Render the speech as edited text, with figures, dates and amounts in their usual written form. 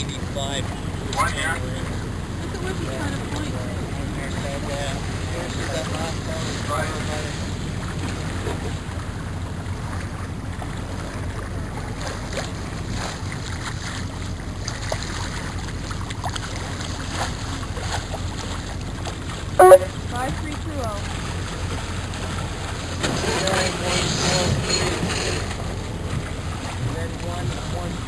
85. One here. Look at where he's trying to point. Yeah. Here's that last Right. one. 5320. Bearing 143. Then 113.